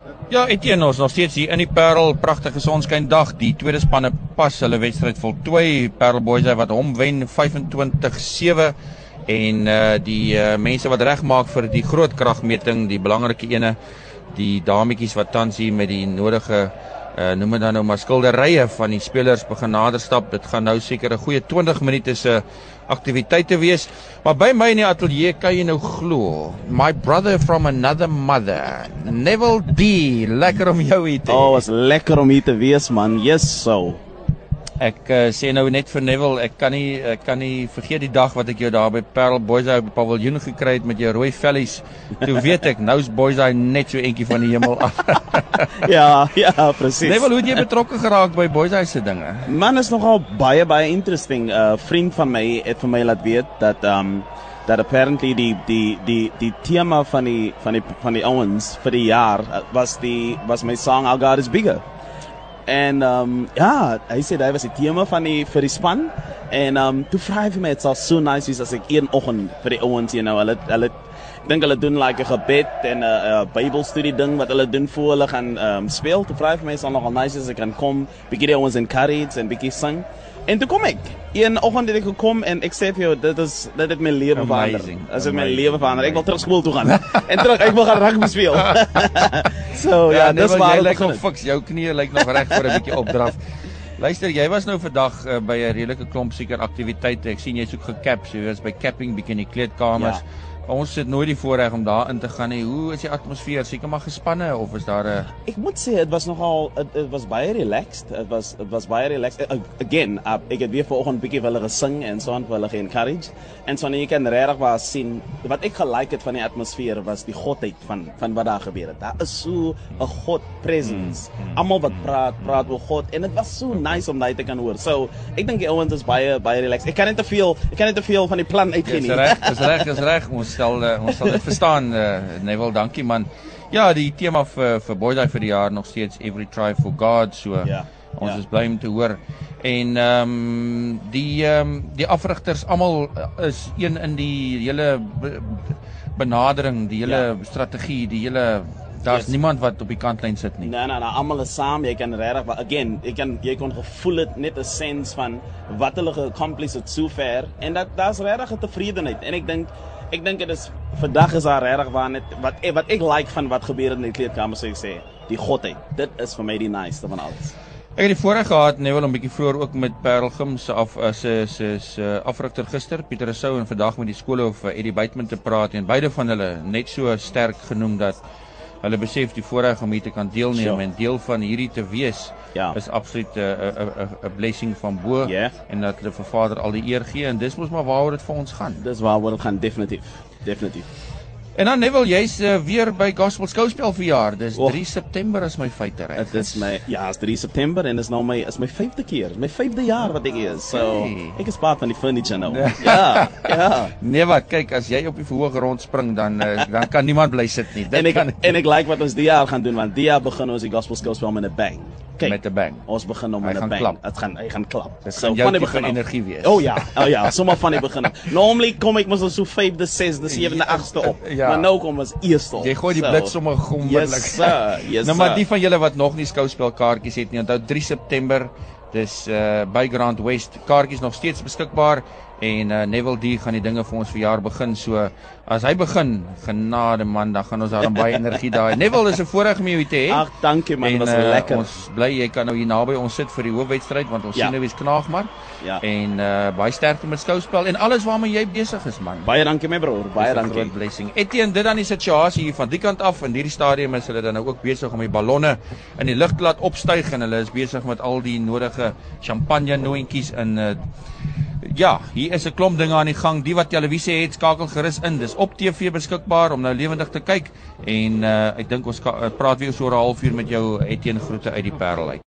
Ja, Etienne, ons nog steeds hier in die Parel, pragtige sonskyndag. Die tweede spanne pas hulle wedstryd voltooi. Parel Boys wat hom wen 25-7 en die mense wat regmaak vir die groot kragmeting, die belangrike ene, die dametjies wat tans hier met die nodige noem dit dan nou maar skilderye van die spelers begin naderstap. Dit gaan nou seker 'n goeie 20 minute se aktiwiteite wees. Maar by my in die ateljee kan jy nou glo, my brother from another mother, Neville D. Lekker om jou hier te hê. Was lekker om hier te wees, man. Yes, so. Ek sê nou net vir Neville, ek kan nie vergeet die dag wat ek jou daar by Parel Boys op die paviljoen gekry het met jou rooi vellies. Toe weet ek, nou's Boys net so entjie van die hemel af. ja, presies. Neville, hoe het jy betrokke geraak by Boys se dinge? Man, is nogal baie interesting. Vriend van my het vir my laat weet dat apparently die tema van die ouens vir die jaar was my song Our God is Bigger. En hy sê hy was die tema vir die span. En toe vra hy vir my, het sal so nice wees as ek een oggend vir die ouens, hulle ek dink hulle doen like 'n gebed en 'n Bybelstudie ding wat hulle doen voor hulle gaan speel. Toe vra hy vir my, sal nogal nice as ek kan kom, bietjie die ouens encourage en bietjie sing. En toe kom ek. Een oggend het ek gekom en ek sê vir jou, dit het my lewe verander. Dit het my lewe verander. Ek wil terug skool toe gaan. Ek wil gaan rugby speel. So ja, dis waar jy lyk nog fiks. Jou knieë lyk nog reg vir 'n bietjie opdraf. Luister, jy was nou vandag by 'n redelike klomp seker aktiwiteite. Ek sien jy's ook gekap, so jy was by capping bietjie in die kleedkamers. Ja. Ons het nooit die voorreg om daar in te gaan nie. Hoe is die atmosfeer? Seker maar gespanne of is daar 'n Ek moet sê dit was baie relaxed. Dit was baie relaxed. Again, ek het weer vanoggend bietjie vir hulle gesing en so aan vir hulle ge-encourage. En so jy kan regtig waar sien wat ek gelike het van die atmosfeer was die godheid van wat daar gebeur het. Daar is so 'n God presence. Almal wat praat oor God en dit was so nice om daai te kan hoor. So, ek dink die ouens is baie relaxed. Ek kan net te veel van die plan uitgee nie. Dis reg. Ons sal dit verstaan, Neville, dankie man. Ja, die tema vir Boys vir die jaar nog steeds Every Try for God, so ons is bly om te hoor. En die afrigters almal is een in die hele benadering, die hele strategie, die hele daar's niemand wat op die kantlyn sit nie. Nee, almal is saam. Jy kan regtig again, jy kon gevoel het net 'n sens van wat hulle geaccomplish het sover en dat daar's regtig 'n tevredenheid. En ek dink dit is vandag is daar regtig waar net wat ek like van wat gebeur in die kleedkamer, so ek sê, die godheid. Dit is vir my die nice van alles. Ek het die voorreg gehad, Neville, 'n bietjie vroeër ook met Parelgym se afrigter gister, Pieter Rousseau, en vandag met die skoolhoof Eddie Buitman te praat en beide van hulle net so sterk genoem dat hulle besef die voorreg om hier te kan deelneem en deel van hierdie te wees is absoluut 'n blessing van bo en dat hulle vir Vader al die eer gee en dis mos maar waaroor dit vir ons gaan. Dis waaroor dit gaan, definitief. En dan Neville, jy's weer by Gospel Skouspel verjaar. Dis 3 September is my feite reg. Dit is is 3 September en is nou my 5de keer, my 5de jaar wat ek is. So ek is part van die furniture nou. Ja. Nee, wat kyk, as jy op die verhoog rondspring dan kan niemand bly sit nie. En ek like wat ons die jaar gaan doen, want die jaar begin ons die Gospel Skouspel met 'n bang. Met 'n bang. Ons begin om met 'n bang. Hy gaan klap. Dit gaan jou tipe energie wees. Oh ja, sommer van die begin. Normally kom ek mos so 5de, 6de, 7de, 8de op. Maar nou kom ons eerste op. Jy gooi die blits sommer onmiddellik. Yes, nou maar die van julle wat nog nie skouspelkaartjies het nie, onthou 3 September, dis by Grand West. Kaartjies nog steeds beskikbaar en Neville D gaan die dinge vir ons verjaar begin. So as hy begin, genade man, dan gaan ons daar baie energie daar. Neville, is 'n voorreg om jou te hê. Ag, dankie man, was lekker. Ons bly jy kan nou hier naby ons sit vir die hoofwedstryd want ons sien nou wie's knaag maar. En baie sterkte met skouspel en alles waarmee jy besig is man. Baie dankie my broer, baie dankie. Groot blessing. Etienne, dit dan die situasie hier van die kant af in hierdie stadium is hulle dan nou ook besig om die ballonne in die lug te laat opstyg en hulle is besig met al die nodige champagne noontjies in hier is 'n klomp dinge aan die gang. Die wat televisie het, skakel gerus in. Dis op TV beskikbaar om nou lewendig te kyk. En ek dink ons praat weer so oor 'n halfuur met jou, Etienne, groete uit die Parel uit.